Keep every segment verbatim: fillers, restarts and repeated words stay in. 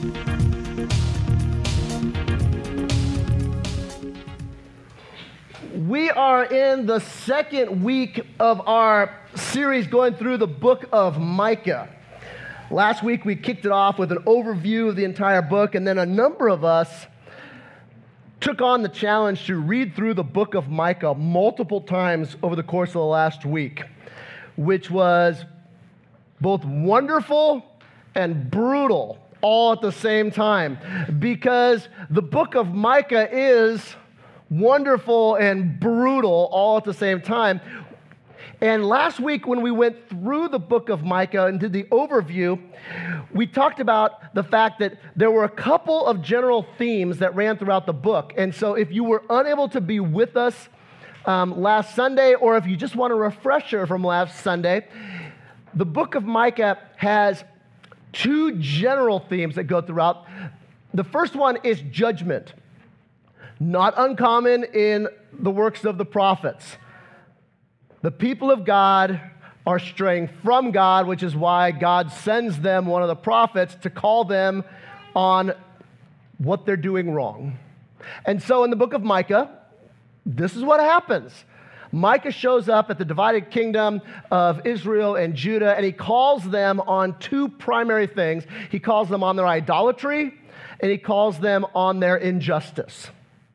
We are in the second week of our series going through the book of Micah. Last week we kicked it off with an overview of the entire book, and then a number of us took on the challenge to read through the book of Micah multiple times over the course of the last week, which was both wonderful and brutal all at the same time, because the book of Micah is wonderful and brutal all at the same time. And last week when we went through the book of Micah and did the overview, we talked about the fact that there were a couple of general themes that ran throughout the book. And so if you were unable to be with us um, last Sunday, or if you just want a refresher from last Sunday, the book of Micah has two general themes that go throughout. The first one is judgment. Not uncommon in the works of the prophets. The people of God are straying from God, which is why God sends them one of the prophets to call them on what they're doing wrong. And so in the book of Micah, this is what happens. Micah shows up at the divided kingdom of Israel and Judah, and he calls them on two primary things. He calls them on their idolatry, and he calls them on their injustice.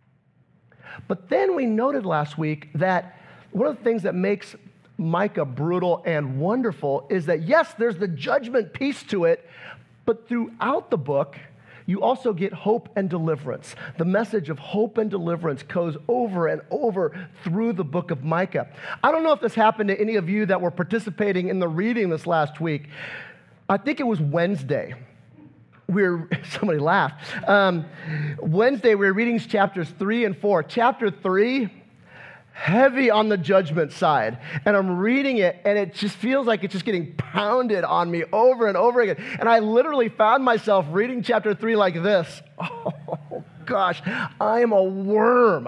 But then we noted last week that one of the things that makes Micah brutal and wonderful is that, yes, there's the judgment piece to it, but throughout the book, you also get hope and deliverance. The message of hope and deliverance goes over and over through the book of Micah. I don't know if this happened to any of you that were participating in the reading this last week. I think it was Wednesday. We were, somebody laughed. Um, Wednesday, we were reading chapters three and four. Chapter three, heavy on the judgment side. And I'm reading it, and it just feels like it's just getting pounded on me over and over again. And I literally found myself reading chapter three like this. Oh, gosh, I am a worm.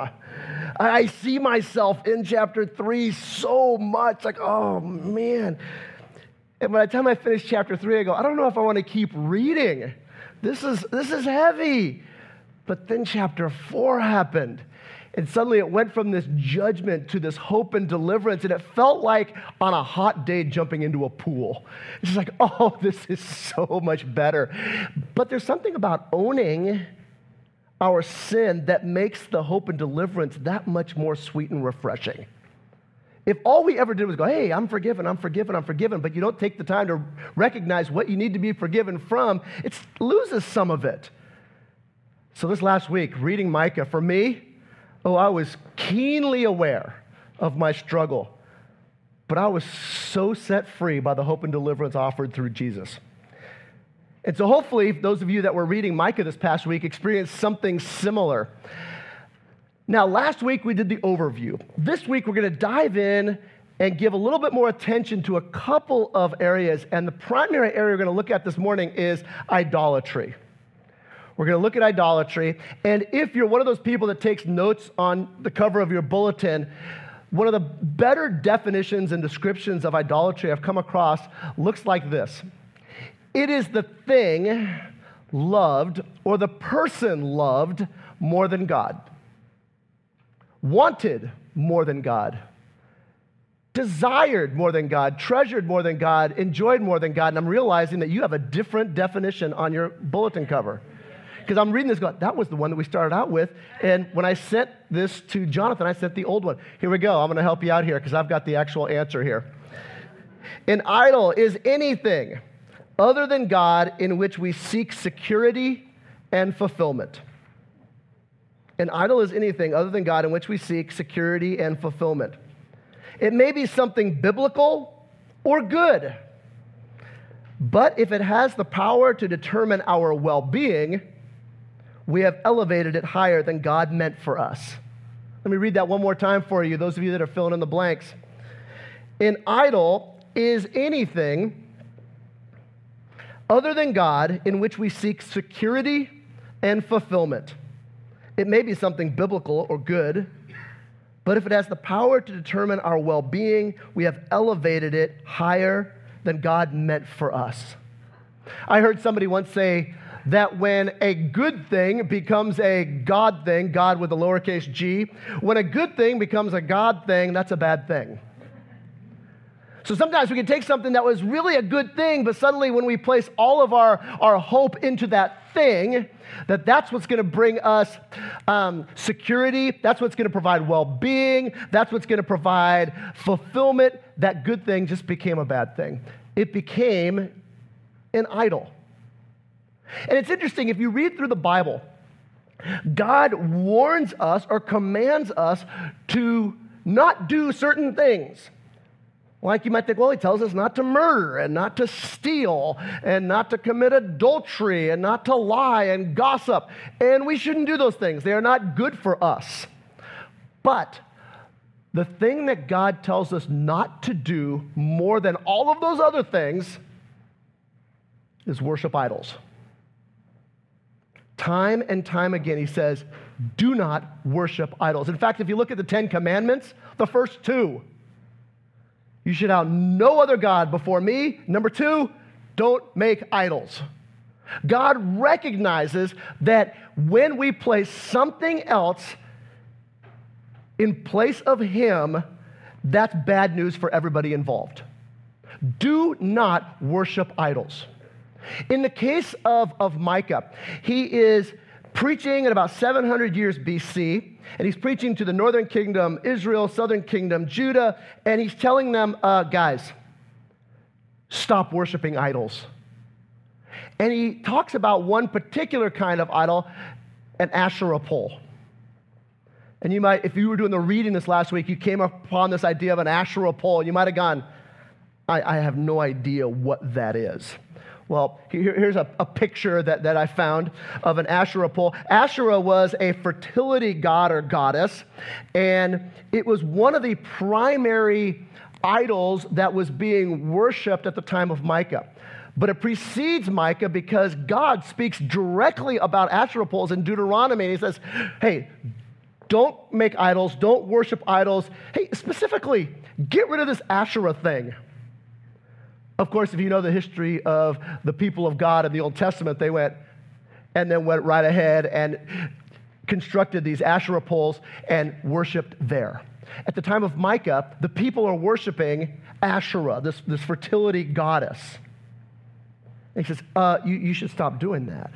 I see myself in chapter three so much. Like, oh, man. And by the time I finish chapter three, I go, I don't know if I want to keep reading. This is this is heavy. But then chapter four happened. And suddenly it went from this judgment to this hope and deliverance. And it felt like on a hot day jumping into a pool. It's just like, oh, this is so much better. But there's something about owning our sin that makes the hope and deliverance that much more sweet and refreshing. If all we ever did was go, hey, I'm forgiven, I'm forgiven, I'm forgiven, but you don't take the time to recognize what you need to be forgiven from, it loses some of it. So this last week, reading Micah, for me, oh, I was keenly aware of my struggle, but I was so set free by the hope and deliverance offered through Jesus. And so hopefully, those of you that were reading Micah this past week experienced something similar. Now, last week we did the overview. This week we're going to dive in and give a little bit more attention to a couple of areas. And the primary area we're going to look at this morning is idolatry. We're going to look at idolatry. And if you're one of those people that takes notes on the cover of your bulletin, one of the better definitions and descriptions of idolatry I've come across looks like this. It is the thing loved or the person loved more than God. Wanted more than God, desired more than God, treasured more than God, enjoyed more than God. And I'm realizing that you have a different definition on your bulletin cover. Because I'm reading this going, that was the one that we started out with. And when I sent this to Jonathan, I sent the old one. Here we go. I'm going to help you out here because I've got the actual answer here. An idol is anything other than God in which we seek security and fulfillment. An idol is anything other than God in which we seek security and fulfillment. It may be something biblical or good, but if it has the power to determine our well-being, we have elevated it higher than God meant for us. Let me read that one more time for you, those of you that are filling in the blanks. An idol is anything other than God in which we seek security and fulfillment. It may be something biblical or good, but if it has the power to determine our well-being, we have elevated it higher than God meant for us. I heard somebody once say, that when a good thing becomes a God thing, God with a lowercase g, when a good thing becomes a God thing, that's a bad thing. So sometimes we can take something that was really a good thing, but suddenly when we place all of our, our hope into that thing, that that's what's going to bring us um, security, that's what's going to provide well-being, that's what's going to provide fulfillment, that good thing just became a bad thing. It became an idol. And it's interesting, if you read through the Bible, God warns us or commands us to not do certain things. Like you might think, well, he tells us not to murder and not to steal and not to commit adultery and not to lie and gossip. And we shouldn't do those things. They are not good for us. But the thing that God tells us not to do more than all of those other things is worship idols. Time and time again, he says, do not worship idols. In fact, if you look at the Ten Commandments, the first two, you should have no other God before me. Number two, don't make idols. God recognizes that when we place something else in place of him, that's bad news for everybody involved. Do not worship idols. In the case of, of Micah, he is preaching at about seven hundred years B C, and he's preaching to the northern kingdom, Israel, southern kingdom, Judah, and he's telling them, uh, guys, stop worshiping idols. And he talks about one particular kind of idol, an Asherah pole. And you might, if you were doing the reading this last week, you came upon this idea of an Asherah pole, and you might have gone, I, I have no idea what that is. Well, here, here's a, a picture that, that I found of an Asherah pole. Asherah was a fertility god or goddess, and it was one of the primary idols that was being worshipped at the time of Micah. But it precedes Micah because God speaks directly about Asherah poles in Deuteronomy, and he says, hey, don't make idols, don't worship idols. Hey, specifically, get rid of this Asherah thing. Of course, if you know the history of the people of God in the Old Testament, they went and then went right ahead and constructed these Asherah poles and worshiped there. At the time of Micah, the people are worshiping Asherah, this, this fertility goddess. And he says, uh, you, you should stop doing that.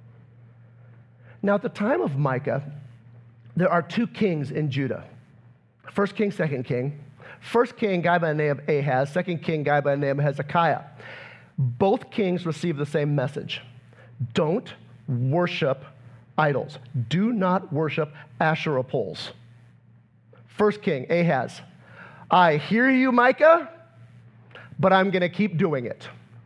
Now, at the time of Micah, there are two kings in Judah. First king, second king. First king, guy by the name of Ahaz. Second king, guy by the name of Hezekiah. Both kings received the same message. Don't worship idols. Do not worship Asherah poles. First king, Ahaz. I hear you, Micah, but I'm going to keep doing it.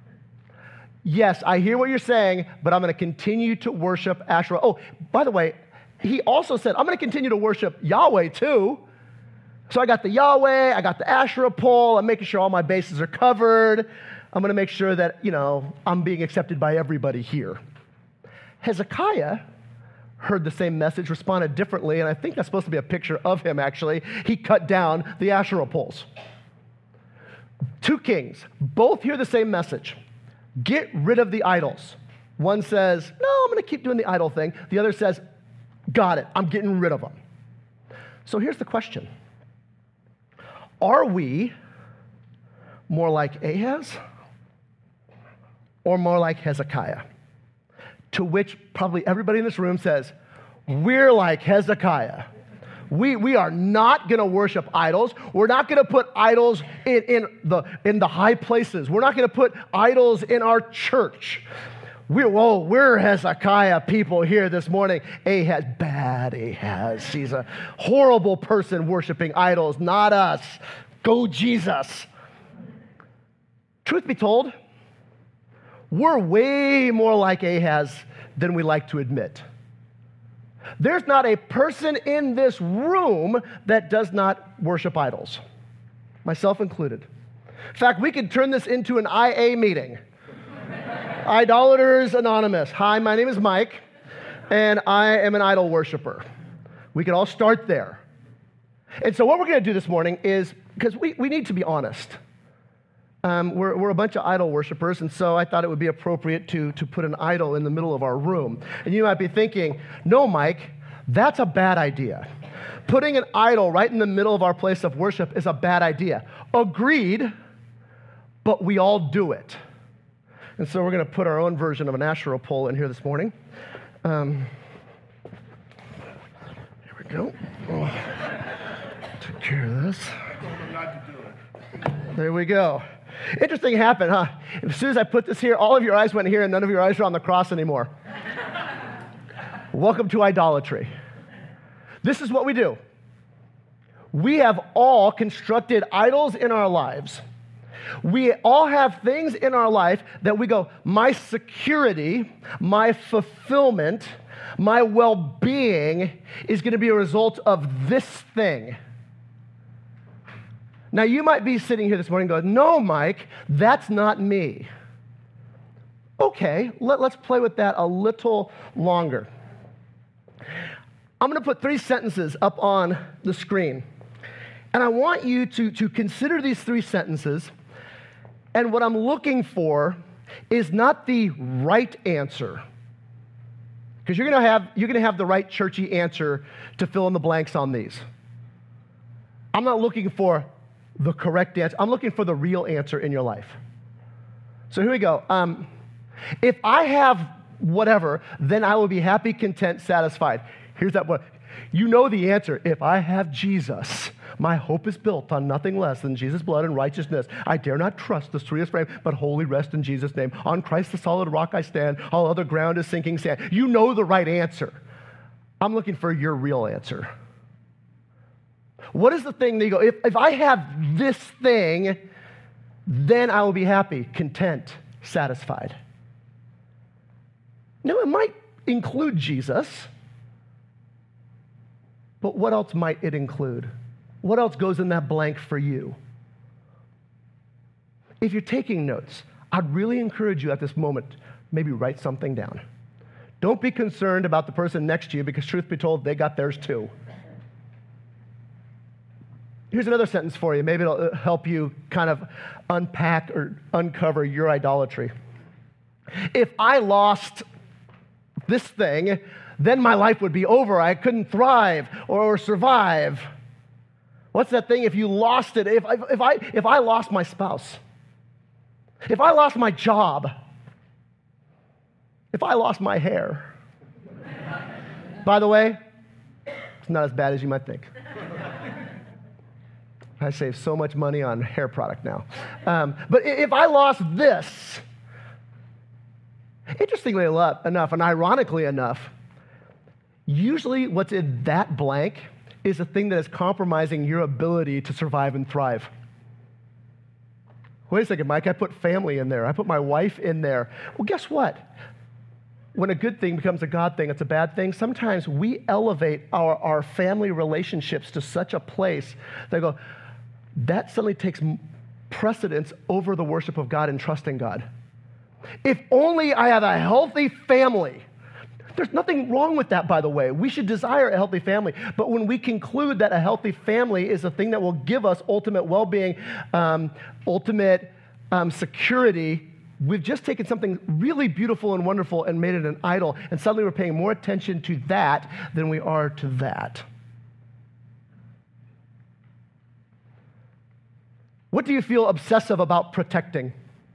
Yes, I hear what you're saying, but I'm going to continue to worship Asherah. Oh, by the way, he also said, I'm going to continue to worship Yahweh too. So I got the Yahweh, I got the Asherah pole, I'm making sure all my bases are covered. I'm going to make sure that, you know, I'm being accepted by everybody here. Hezekiah heard the same message, responded differently, and I think that's supposed to be a picture of him, actually. He cut down the Asherah poles. Two kings, both hear the same message. Get rid of the idols. One says, no, I'm going to keep doing the idol thing. The other says, got it, I'm getting rid of them. So here's the question. Are we more like Ahaz or more like Hezekiah? To which probably everybody in this room says, we're like Hezekiah. We, we are not going to worship idols. We're not going to put idols in, in, the, in the high places. We're not going to put idols in our church. We're, whoa, we're Hezekiah people here this morning. Ahaz, bad Ahaz. He's a horrible person worshiping idols, not us. Go Jesus. Truth be told, we're way more like Ahaz than we like to admit. There's not a person in this room that does not worship idols, myself included. In fact, we could turn this into an I A meeting. Idolaters Anonymous. Hi, my name is Mike, and I am an idol worshiper. We could all start there. And so what we're going to do this morning is, because we, we need to be honest. Um, we're, we're a bunch of idol worshipers, and so I thought it would be appropriate to, to put an idol in the middle of our room. And you might be thinking, no, Mike, that's a bad idea. Putting an idol right in the middle of our place of worship is a bad idea. Agreed, but we all do it. And so we're going to put our own version of an Asherah pole in here this morning. Um, here we go. Oh, take care of this. There we go. Interesting happened, huh? As soon as I put this here, all of your eyes went here and none of your eyes are on the cross anymore. Welcome to idolatry. This is what we do. We have all constructed idols in our lives. We all have things in our life that we go, my security, my fulfillment, my well-being is going to be a result of this thing. Now, you might be sitting here this morning going, no, Mike, that's not me. Okay, let, let's play with that a little longer. I'm going to put three sentences up on the screen. And I want you to, to consider these three sentences. And what I'm looking for is not the right answer. Because you're going to have, you're going to have the right churchy answer to fill in the blanks on these. I'm not looking for the correct answer. I'm looking for the real answer in your life. So here we go. Um, if I have whatever, then I will be happy, content, satisfied. Here's that one. You know the answer. If I have Jesus, my hope is built on nothing less than Jesus' blood and righteousness. I dare not trust the sweetest frame, but wholly rest in Jesus' name. On Christ the solid rock I stand. All other ground is sinking sand. You know the right answer. I'm looking for your real answer. What is the thing that you go, if, if I have this thing, then I will be happy, content, satisfied. No, it might include Jesus, but what else might it include? What else goes in that blank for you? If you're taking notes, I'd really encourage you at this moment, maybe write something down. Don't be concerned about the person next to you because truth be told, they got theirs too. Here's another sentence for you. Maybe it'll help you kind of unpack or uncover your idolatry. If I lost this thing, then my life would be over. I couldn't thrive or survive. What's that thing? If you lost it, if I, if I, if I lost my spouse, if I lost my job, if I lost my hair. By the way, it's not as bad as you might think. I save so much money on hair product now. Um, but if I lost this, interestingly enough, and ironically enough, usually what's in that blank is the thing that is compromising your ability to survive and thrive. Wait a second, Mike, I put family in there. I put my wife in there. Well, guess what? When a good thing becomes a God thing, it's a bad thing. Sometimes we elevate our, our family relationships to such a place that go, that suddenly takes precedence over the worship of God and trusting God. If only I have a healthy family. There's nothing wrong with that, by the way. We should desire a healthy family. But when we conclude that a healthy family is a thing that will give us ultimate well-being, um, ultimate um, security, we've just taken something really beautiful and wonderful and made it an idol. And suddenly we're paying more attention to that than we are to that. What do you feel obsessive about protecting?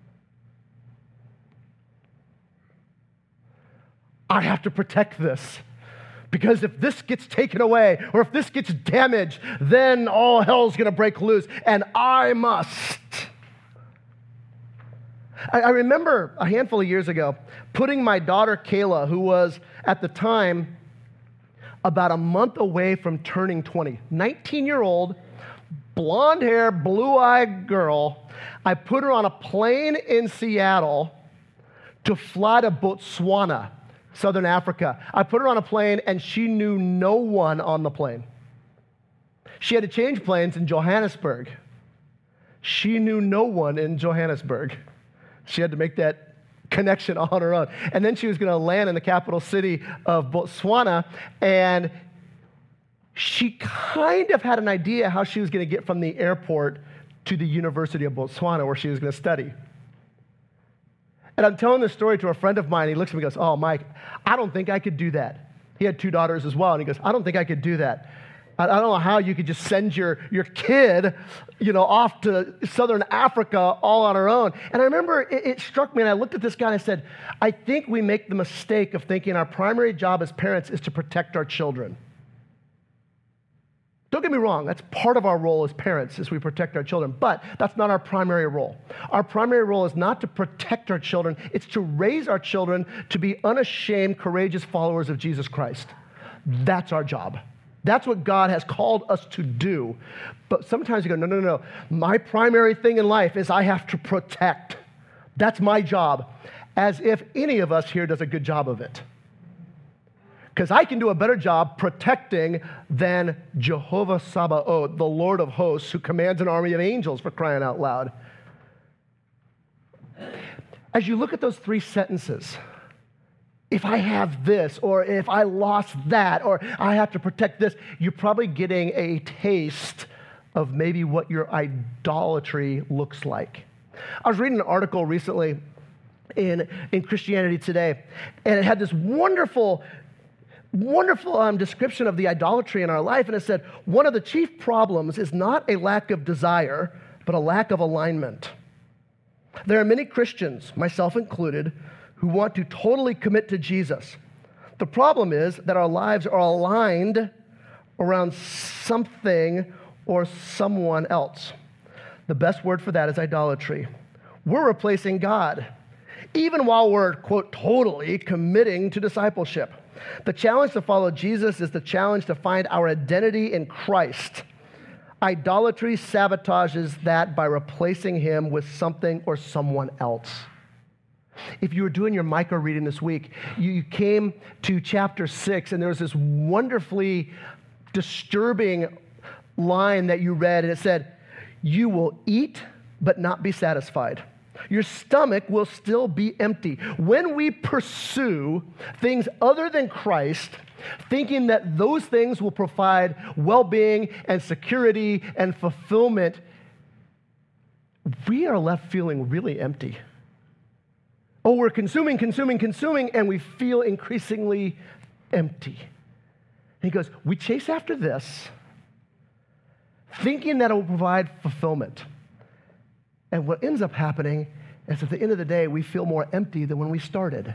I have to protect this because if this gets taken away or if this gets damaged, then all hell's going to break loose and I must. I, I remember a handful of years ago putting my daughter Kayla, who was at the time about a month away from turning twenty, nineteen-year-old, blonde hair, blue-eyed girl. I put her on a plane in Seattle to fly to Botswana, Southern Africa. I put her on a plane, and she knew no one on the plane. She had to change planes in Johannesburg. She knew no one in Johannesburg. She had to make that connection on her own. And then she was going to land in the capital city of Botswana, and she kind of had an idea how she was going to get from the airport to the University of Botswana where she was going to study. And I'm telling this story to a friend of mine. He looks at me and goes, oh, Mike, I don't think I could do that. He had two daughters as well. And he goes, I don't think I could do that. I, I don't know how you could just send your, your kid, you know, off to Southern Africa all on her own. And I remember it, it struck me, and I looked at this guy and I said, I think we make the mistake of thinking our primary job as parents is to protect our children. Don't get me wrong, that's part of our role as parents, is we protect our children, but that's not our primary role. Our primary role is not to protect our children, it's to raise our children to be unashamed, courageous followers of Jesus Christ. That's our job. That's what God has called us to do. But sometimes you go, no, no, no, no. My primary thing in life is I have to protect. That's my job. As if any of us here does a good job of it. Because I can do a better job protecting than Jehovah Sabaoth, the Lord of hosts, who commands an army of angels, for crying out loud. As you look at those three sentences, if I have this, or if I lost that, or I have to protect this, you're probably getting a taste of maybe what your idolatry looks like. I was reading an article recently in, in Christianity Today, and it had this wonderful Wonderful um, description of the idolatry in our life. And it said, one of the chief problems is not a lack of desire, but a lack of alignment. There are many Christians, myself included, who want to totally commit to Jesus. The problem is that our lives are aligned around something or someone else. The best word for that is idolatry. We're replacing God, even while we're, quote, totally committing to discipleship. The challenge to follow Jesus is the challenge to find our identity in Christ. Idolatry sabotages that by replacing him with something or someone else. If you were doing your Micah reading this week, you came to chapter six, and there was this wonderfully disturbing line that you read, and it said, you will eat but not be satisfied. Your stomach will still be empty. When we pursue things other than Christ, thinking that those things will provide well-being and security and fulfillment, we are left feeling really empty. Oh, we're consuming, consuming, consuming, and we feel increasingly empty. And he goes, we chase after this, thinking that it will provide fulfillment. And what ends up happening is at the end of the day, we feel more empty than when we started.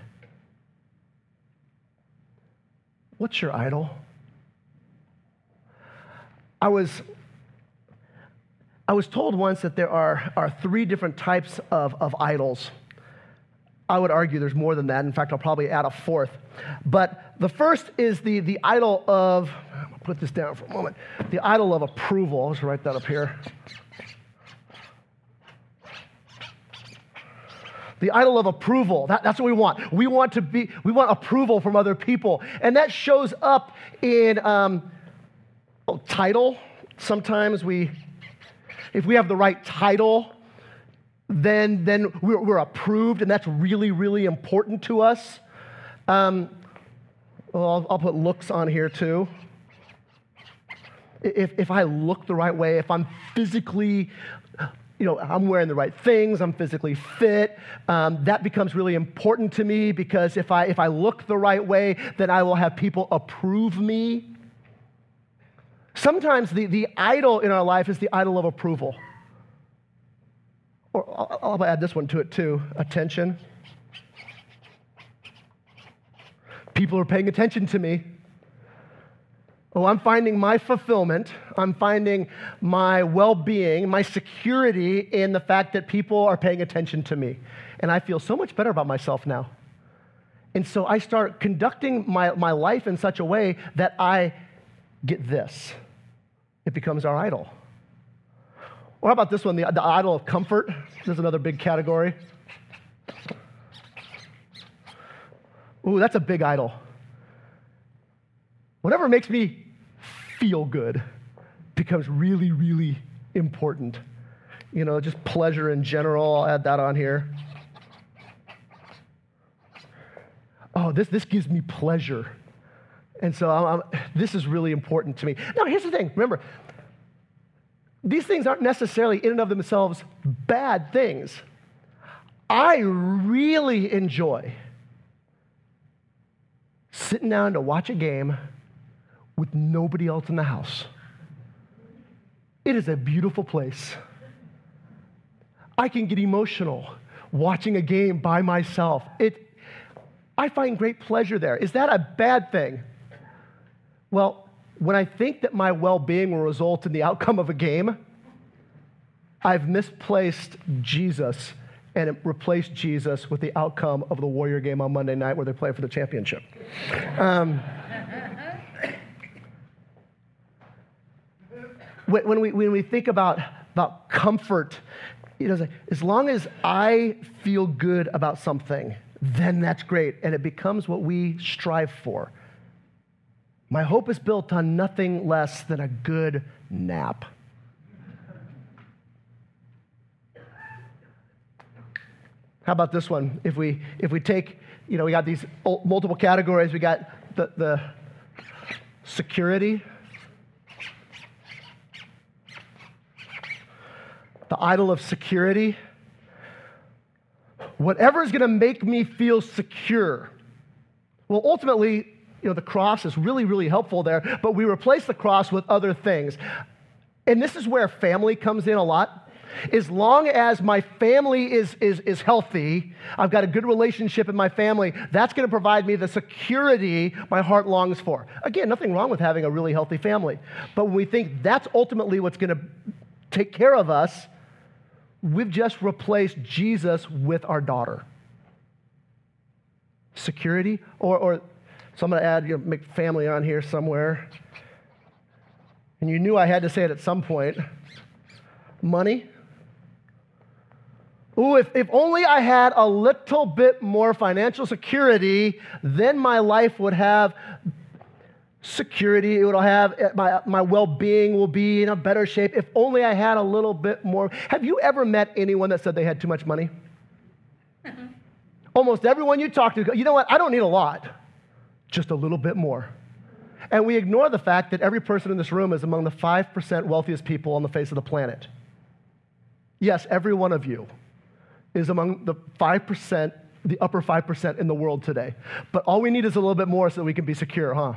What's your idol? I was, I was told once that there are, are three different types of, of idols. I would argue there's more than that. In fact, I'll probably add a fourth. But the first is the, the idol of, I'll put this down for a moment, the idol of approval. I'll just write that up here. The idol of approval. That, that's what we want. We want to be, we want approval from other people. And that shows up in um, oh, title. Sometimes we, if we have the right title, then, then we're, we're approved, and that's really, really important to us. Um, well, I'll, I'll put looks on here too. If, if I look the right way, if I'm physically, you know, I'm wearing the right things, I'm physically fit, um, that becomes really important to me, because if I if I look the right way, then I will have people approve me. Sometimes the, the idol in our life is the idol of approval. Or I'll, I'll add this one to it too, attention. People are paying attention to me. Oh, I'm finding my fulfillment, I'm finding my well-being, my security in the fact that people are paying attention to me. And I feel so much better about myself now. And so I start conducting my, my life in such a way that I get this. It becomes our idol. Or how about this one, the, the idol of comfort? This is another big category. Ooh, that's a big idol. Whatever makes me feel good becomes really, really important. You know, just pleasure in general. I'll add that on here. Oh, this, this gives me pleasure. And so I'm, I'm, this is really important to me. Now, here's the thing. Remember, these things aren't necessarily in and of themselves bad things. I really enjoy sitting down to watch a game with nobody else in the house. It is a beautiful place. I can get emotional watching a game by myself. It, I find great pleasure there. Is that a bad thing? Well, when I think that my well-being will result in the outcome of a game, I've misplaced Jesus and replaced Jesus with the outcome of the Warrior game on Monday night where they play for the championship. Um, when, we, when we think about, about comfort, you know, as long as I feel good about something, then that's great, and it becomes what we strive for. My hope is built on nothing less than a good nap. How about this one? If we if we take, you know, we got these multiple categories. We got the, the security, the idol of security. Whatever is going to make me feel secure. Well, ultimately, you know, the cross is really, really helpful there, but we replace the cross with other things. And this is where family comes in a lot. As long as my family is, is, is healthy, I've got a good relationship in my family, that's going to provide me the security my heart longs for. Again, nothing wrong with having a really healthy family. But when we think that's ultimately what's going to take care of us, we've just replaced Jesus with our daughter. Security, or, or so I'm going to add, you know, make family on here somewhere. And you knew I had to say it at some point. Money. Ooh, if, if only I had a little bit more financial security, then my life would have security. It would have, my, my well-being will be in a better shape. If only I had a little bit more. Have you ever met anyone that said they had too much money? Almost everyone you talk to, you know what, I don't need a lot, just a little bit more. And we ignore the fact that every person in this room is among the five percent wealthiest people on the face of the planet. Yes, every one of you is among the five percent, the upper five percent in the world today. But all we need is a little bit more so that we can be secure, huh?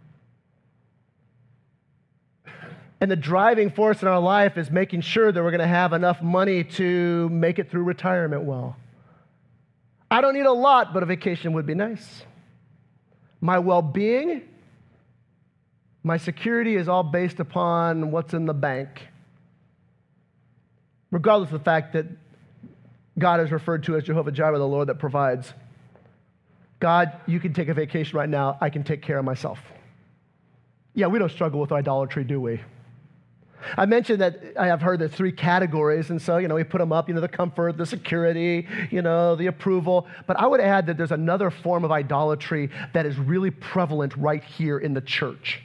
And the driving force in our life is making sure that we're going to have enough money to make it through retirement well. I don't need a lot, but a vacation would be nice. My well-being, my security is all based upon what's in the bank. Regardless of the fact that God is referred to as Jehovah Jireh, the Lord that provides. God, you can take a vacation right now. I can take care of myself. Yeah, we don't struggle with idolatry, do we? I mentioned that I have heard there's three categories, and so, you know, we put them up, you know, the comfort, the security, you know, the approval. But I would add that there's another form of idolatry that is really prevalent right here in the church.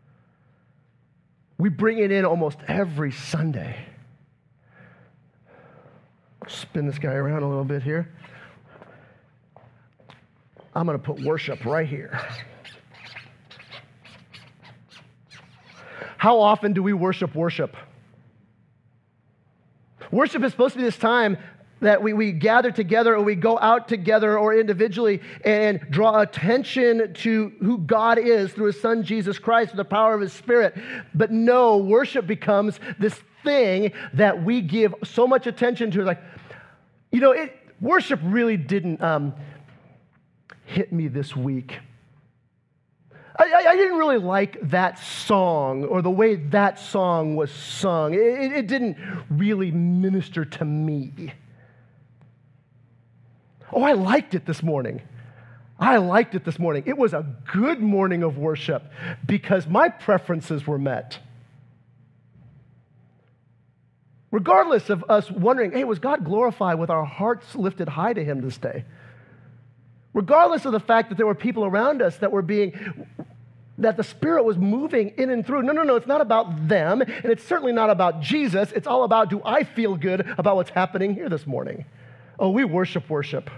We bring it in almost every Sunday. Spin this guy around a little bit here. I'm going to put worship right here. How often do we worship worship? Worship is supposed to be this time that we, we gather together or we go out together or individually and draw attention to who God is through his son, Jesus Christ, through the power of his Spirit. But no, worship becomes this thing that we give so much attention to. Like, you know, it, worship really didn't um, hit me this week. I, I didn't really like that song or the way that song was sung. It, it didn't really minister to me. Oh, I liked it this morning. I liked it this morning. It was a good morning of worship because my preferences were met. Regardless of us wondering, hey, was God glorified with our hearts lifted high to him this day? Regardless of the fact that there were people around us that were being, that the Spirit was moving in and through. No, no, no, it's not about them, and it's certainly not about Jesus. It's all about, do I feel good about what's happening here this morning? Oh, we worship worship.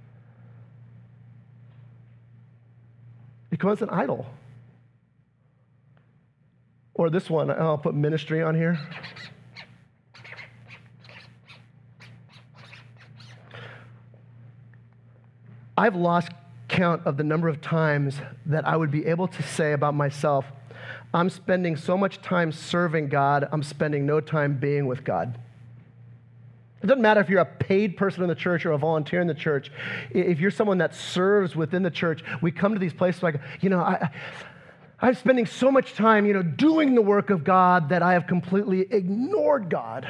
Because it's an idol. Or this one, I'll put ministry on here. I've lost count of the number of times that I would be able to say about myself, I'm spending so much time serving God, I'm spending no time being with God. It doesn't matter if you're a paid person in the church or a volunteer in the church. If you're someone that serves within the church, we come to these places like, you know, I, I'm spending so much time, you know, doing the work of God that I have completely ignored God.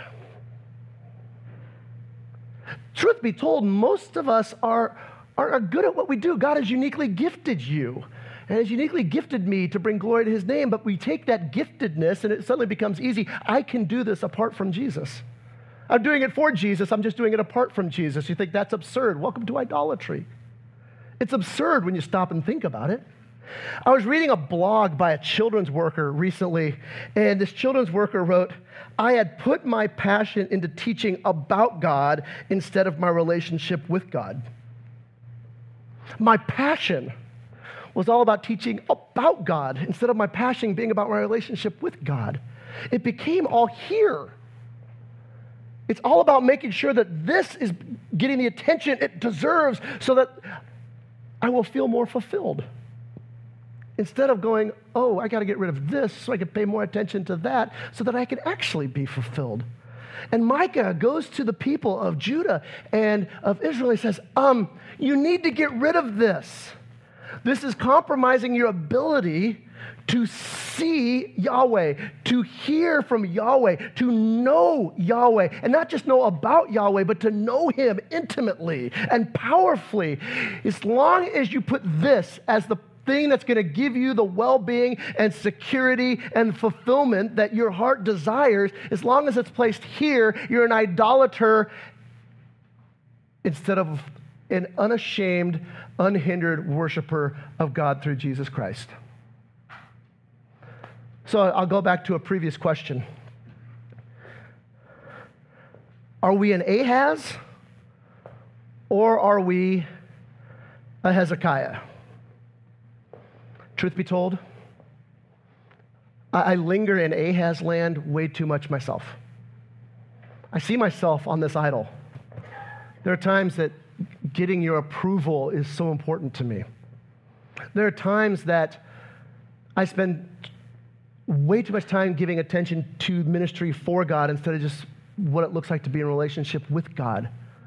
Truth be told, most of us are, are good at what we do. God has uniquely gifted you and has uniquely gifted me to bring glory to his name, but we take that giftedness and it suddenly becomes easy. I can do this apart from Jesus. I'm doing it for Jesus. I'm just doing it apart from Jesus. You think that's absurd. Welcome to idolatry. It's absurd when you stop and think about it. I was reading a blog by a children's worker recently, and this children's worker wrote, I had put my passion into teaching about God instead of my relationship with God. My passion was all about teaching about God instead of my passion being about my relationship with God. It became all here. It's all about making sure that this is getting the attention it deserves so that I will feel more fulfilled. Instead of going, oh, I got to get rid of this so I can pay more attention to that so that I can actually be fulfilled. And Micah goes to the people of Judah and of Israel. He says, um, you need to get rid of this. This is compromising your ability to see Yahweh, to hear from Yahweh, to know Yahweh, and not just know about Yahweh, but to know him intimately and powerfully. As long as you put this as the thing that's going to give you the well-being and security and fulfillment that your heart desires, as long as it's placed here, you're an idolater instead of an unashamed, unhindered worshiper of God through Jesus Christ. So I'll go back to a previous question. Are we an Ahaz or are we a Hezekiah? Truth be told, I, I linger in Ahaz land way too much myself. I see myself on this idol. There are times that getting your approval is so important to me. There are times that I spend way too much time giving attention to ministry for God instead of just what it looks like to be in a relationship with God.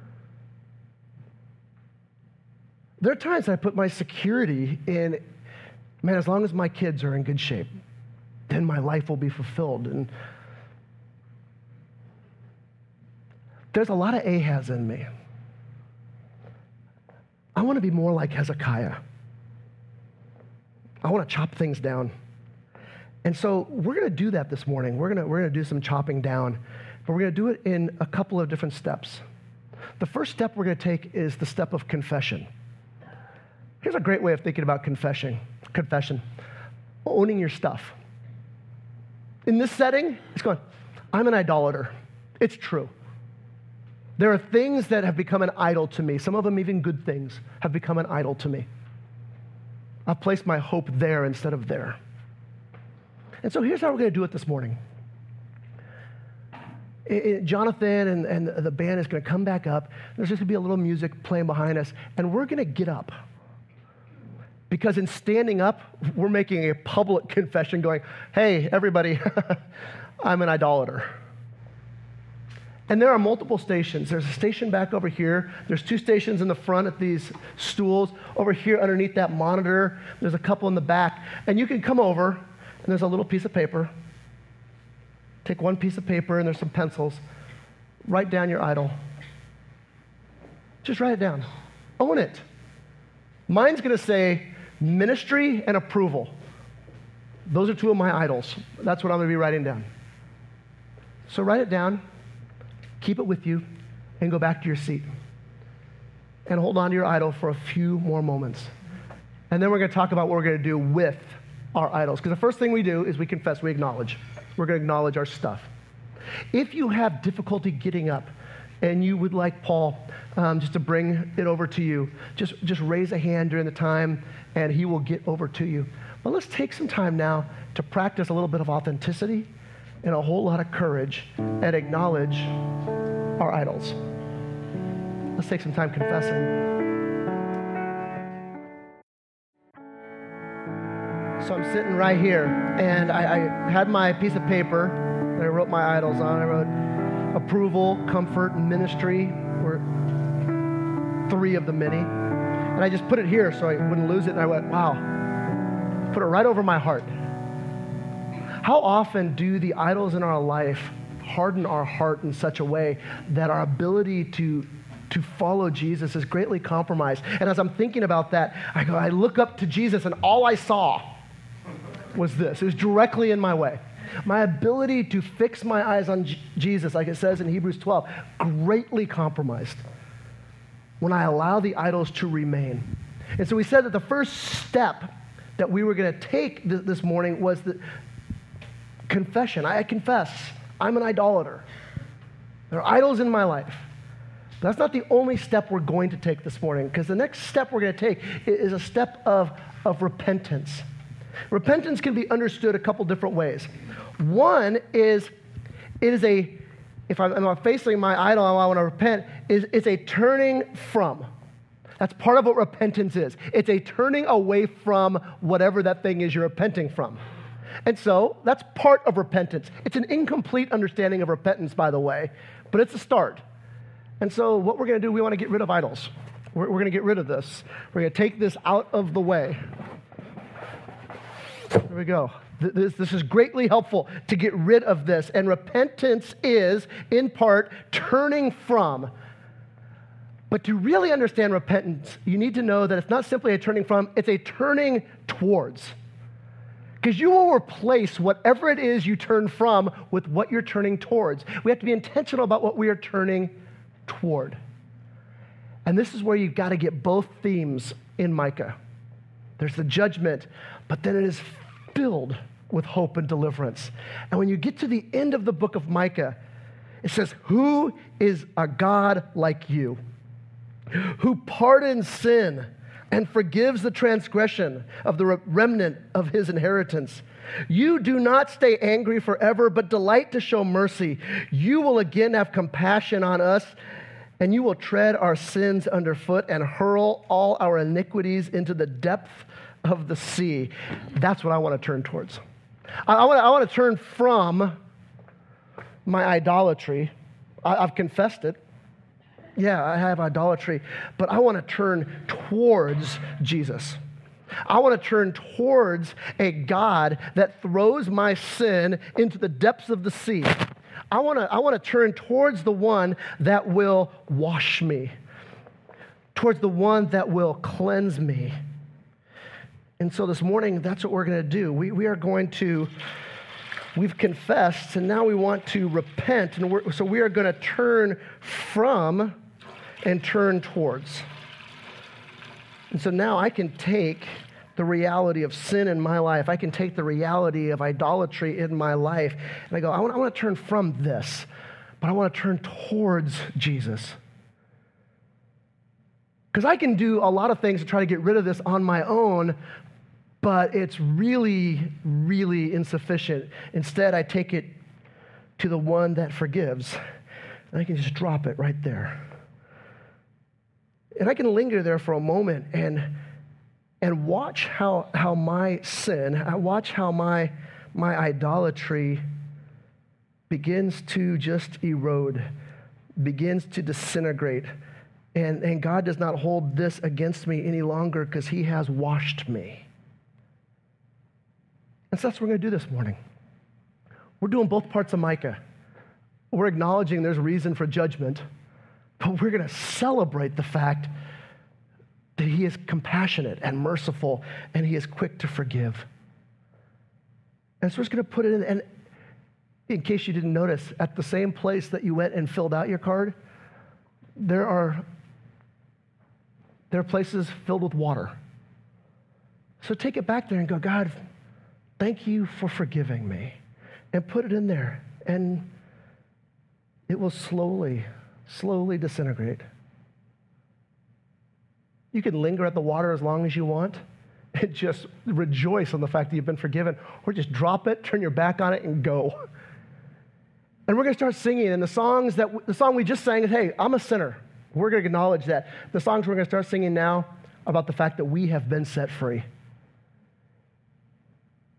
There are times I put my security in, man, as long as my kids are in good shape, then my life will be fulfilled. And there's a lot of Ahaz in me. I want to be more like Hezekiah. I want to chop things down. And so we're going to do that this morning. We're going to, we're going to do some chopping down, but we're going to do it in a couple of different steps. The first step we're going to take is the step of confession. Here's a great way of thinking about confession. Confession. Owning your stuff. In this setting, it's going, I'm an idolater. It's true. There are things that have become an idol to me. Some of them, even good things, have become an idol to me. I've placed my hope there instead of there. And so here's how we're going to do it this morning. It, it, Jonathan and, and the band is going to come back up. There's just going to be a little music playing behind us, and we're going to get up. Because in standing up, we're making a public confession going, hey, everybody, I'm an idolater. And there are multiple stations. There's a station back over here. There's two stations in the front at these stools. Over here underneath that monitor, there's a couple in the back. And you can come over, and there's a little piece of paper. Take one piece of paper, and there's some pencils. Write down your idol. Just write it down. Own it. Mine's going to say ministry and approval. Those are two of my idols. That's what I'm going to be writing down. So write it down. Keep it with you, and go back to your seat. And hold on to your idol for a few more moments. And then we're going to talk about what we're going to do with our idols. Because the first thing we do is we confess, we acknowledge. We're going to acknowledge our stuff. If you have difficulty getting up, and you would like Paul um, just to bring it over to you, just, just raise a hand during the time, and he will get over to you. But let's take some time now to practice a little bit of authenticity and a whole lot of courage and acknowledge our idols. Let's take some time confessing. So I'm sitting right here, and I, I had my piece of paper that I wrote my idols on. I wrote approval, comfort, and ministry were three of the many. And I just put it here so I wouldn't lose it, and I went, wow, put it right over my heart. How often do the idols in our life harden our heart in such a way that our ability to to follow Jesus is greatly compromised? And as I'm thinking about that, I go, I look up to Jesus, and all I saw was this. It was directly in my way. My ability to fix my eyes on J- Jesus, like it says in Hebrews twelve, greatly compromised when I allow the idols to remain. And so we said that the first step that we were going to take th- this morning was the confession. I, I confess I'm an idolater. There are idols in my life. But that's not the only step we're going to take this morning, because the next step we're going to take is a step of, of repentance. Repentance can be understood a couple different ways. One is, it is a, if I'm, I'm facing my idol and I want to repent, is it's a turning from. That's part of what repentance is. It's a turning away from whatever that thing is you're repenting from. And so that's part of repentance. It's an incomplete understanding of repentance, by the way, but it's a start. And so what we're going to do, we want to get rid of idols. We're, we're going to get rid of this. We're going to take this out of the way. There we go. This, this is greatly helpful to get rid of this. And repentance is, in part, turning from. But to really understand repentance, you need to know that it's not simply a turning from, it's a turning towards. Because you will replace whatever it is you turn from with what you're turning towards. We have to be intentional about what we are turning toward. And this is where you've got to get both themes in Micah. There's the judgment, but then it is filled with hope and deliverance. And when you get to the end of the book of Micah, it says, who is a God like you, who pardons sin and forgives the transgression of the remnant of his inheritance? You do not stay angry forever, but delight to show mercy. You will again have compassion on us, and you will tread our sins underfoot and hurl all our iniquities into the depth of the sea. That's what I want to turn towards. I, I, want, to, I want to turn from my idolatry. I, I've confessed it. Yeah, I have idolatry, but I want to turn towards Jesus. I want to turn towards a God that throws my sin into the depths of the sea. I want to, I want to turn towards the one that will wash me, towards the one that will cleanse me. And so this morning, that's what we're going to do. We, we are going to, we've confessed, and now we want to repent. And we're, so we are going to turn from and turn towards. And so now I can take the reality of sin in my life. I can take the reality of idolatry in my life. And I go, I want, I want to turn from this, but I want to turn towards Jesus. Because I can do a lot of things to try to get rid of this on my own, but it's really, really insufficient. Instead, I take it to the one that forgives, and I can just drop it right there. And I can linger there for a moment and and watch how how my sin, I watch how my my idolatry begins to just erode, begins to disintegrate. And, and God does not hold this against me any longer because he has washed me. And so that's what we're going to do this morning. We're doing both parts of Micah. We're acknowledging there's reason for judgment, but we're going to celebrate the fact that he is compassionate and merciful and he is quick to forgive. And so we're just going to put it in, and in case you didn't notice, at the same place that you went and filled out your card, there are, there are places filled with water. So take it back there and go, God, thank you for forgiving me. And put it in there, and it will slowly, slowly disintegrate. You can linger at the water as long as you want and just rejoice on the fact that you've been forgiven, or just drop it, turn your back on it, and go. And we're going to start singing, and the songs that the song we just sang is, hey, I'm a sinner. We're going to acknowledge that. The songs we're going to start singing now are about the fact that we have been set free.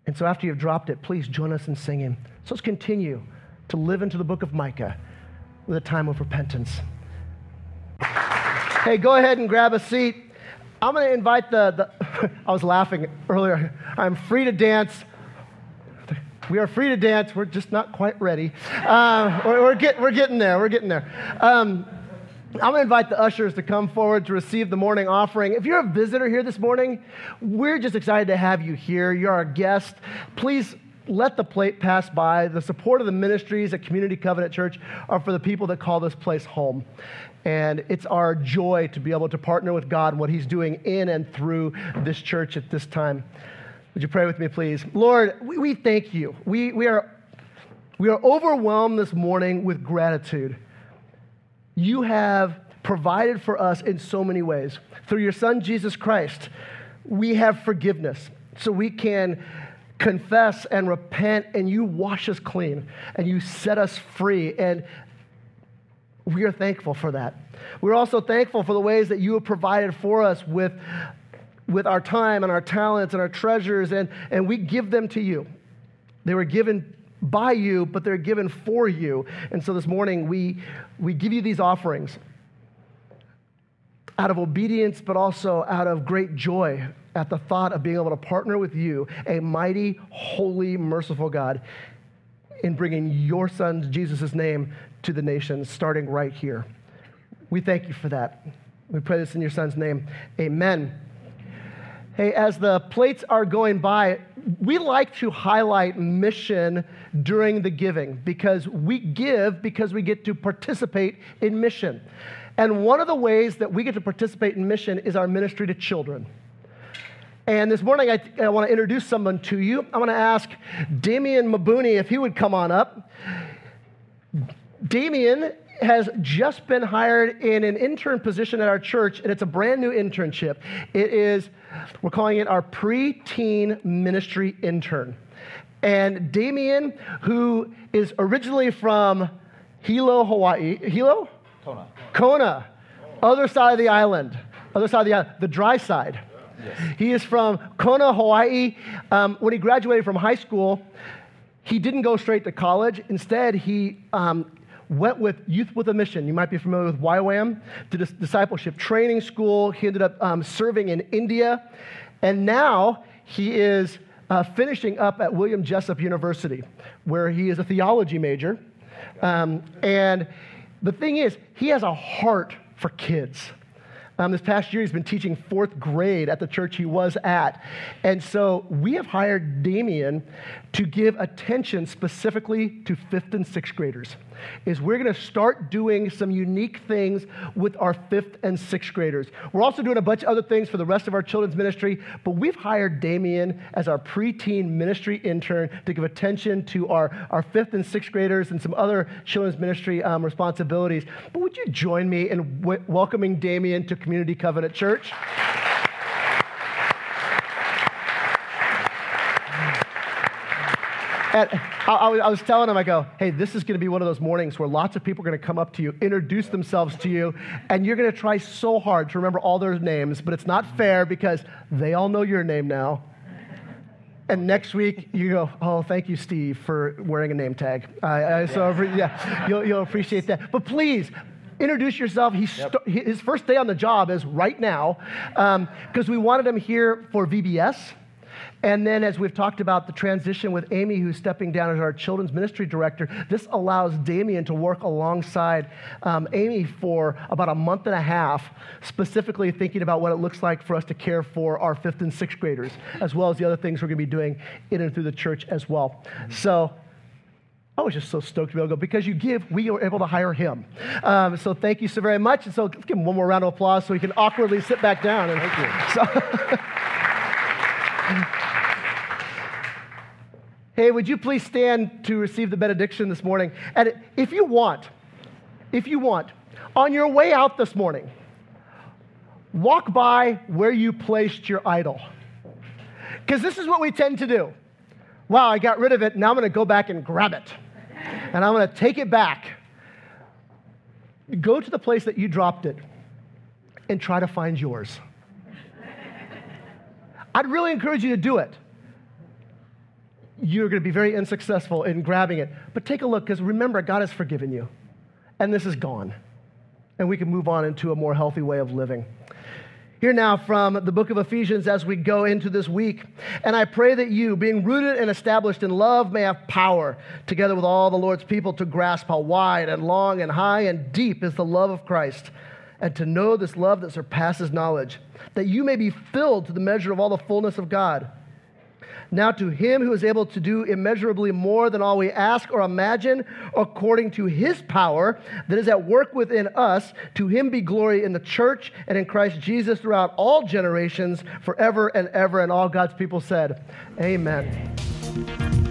And so after you've dropped it, please join us in singing. So let's continue to live into the book of Micah with a time of repentance. Hey, go ahead and grab a seat. I'm going to invite the, the I was laughing earlier. I'm free to dance. We are free to dance. We're just not quite ready. Uh, we're, we're, get, we're getting there. We're getting there. Um, I'm going to invite the ushers to come forward to receive the morning offering. If you're a visitor here this morning, we're just excited to have you here. You're our guest. Please let the plate pass by. The support of the ministries at Community Covenant Church are for the people that call this place home. And it's our joy to be able to partner with God in what he's doing in and through this church at this time. Would you pray with me, please? Lord, we, we thank you. We, we, are, we are overwhelmed this morning with gratitude. You have provided for us in so many ways. Through your Son, Jesus Christ, we have forgiveness. So we can confess and repent, and you wash us clean, and you set us free. And we are thankful for that. We're also thankful for the ways that you have provided for us with, with our time and our talents and our treasures, and, and we give them to you. They were given by you, but they're given for you. And so this morning, we, we give you these offerings out of obedience, but also out of great joy at the thought of being able to partner with you, a mighty, holy, merciful God, in bringing your Son, Jesus' name, to the nations, starting right here. We thank you for that. We pray this in your Son's name. Amen. Hey, as the plates are going by, we like to highlight mission during the giving because we give because we get to participate in mission. And one of the ways that we get to participate in mission is our ministry to children. And this morning, I, I want to introduce someone to you. I want to ask Damian Mabuni if he would come on up. Damian has just been hired in an intern position at our church, and it's a brand new internship. It is, we're calling it our pre-teen ministry intern. And Damian, who is originally from Hilo, Hawaii. Hilo? Kona. Kona. Other side of the island. Other side of the island. The dry side. Yes. He is from Kona, Hawaii. Um, when he graduated from high school, he didn't go straight to college. Instead, he um, went with Youth with a Mission. You might be familiar with Y WAM, did a discipleship training school. He ended up um, serving in India. And now he is uh, finishing up at William Jessup University, where he is a theology major. Um, and the thing is, he has a heart for kids. Um, this past year, he's been teaching fourth grade at the church he was at. And so we have hired Damian to give attention specifically to fifth and sixth graders. Is we're going to start doing some unique things with our fifth and sixth graders. We're also doing a bunch of other things for the rest of our children's ministry, but we've hired Damian as our preteen ministry intern to give attention to our, our fifth and sixth graders and some other children's ministry um, responsibilities. But would you join me in w- welcoming Damian to Community Covenant Church? And I, I was telling him, I go, hey, this is going to be one of those mornings where lots of people are going to come up to you, introduce themselves to you, and you're going to try so hard to remember all their names, but it's not fair because they all know your name now. And next week, you go, oh, thank you, Steve, for wearing a name tag. I, I, so, yeah, you'll, you'll appreciate that. But please, introduce yourself. He st- Yep. His first day on the job is right now because um, we wanted him here for V B S. And then as we've talked about the transition with Amy, who's stepping down as our children's ministry director, this allows Damian to work alongside um, Amy for about a month and a half, specifically thinking about what it looks like for us to care for our fifth and sixth graders, as well as the other things we're going to be doing in and through the church as well. Mm-hmm. So I was just so stoked to be able to go. Because you give, we were able to hire him. Um, so thank you so very much. And so let's give him one more round of applause so he can awkwardly sit back down. And thank you. So hey, would you please stand to receive the benediction this morning? And if you want, if you want, on your way out this morning, walk by where you placed your idol. Because this is what we tend to do. Wow, I got rid of it. Now I'm going to go back and grab it. And I'm going to take it back. Go to the place that you dropped it and try to find yours. I'd really encourage you to do it. you're going to be very unsuccessful in grabbing it. But take a look, because remember, God has forgiven you. And this is gone. And we can move on into a more healthy way of living. Here now from the book of Ephesians as we go into this week. And I pray that you, being rooted and established in love, may have power, together with all the Lord's people, to grasp how wide and long and high and deep is the love of Christ, and to know this love that surpasses knowledge, that you may be filled to the measure of all the fullness of God. Now to him who is able to do immeasurably more than all we ask or imagine, according to his power that is at work within us, to him be glory in the church and in Christ Jesus throughout all generations, forever and ever. And all God's people said, amen.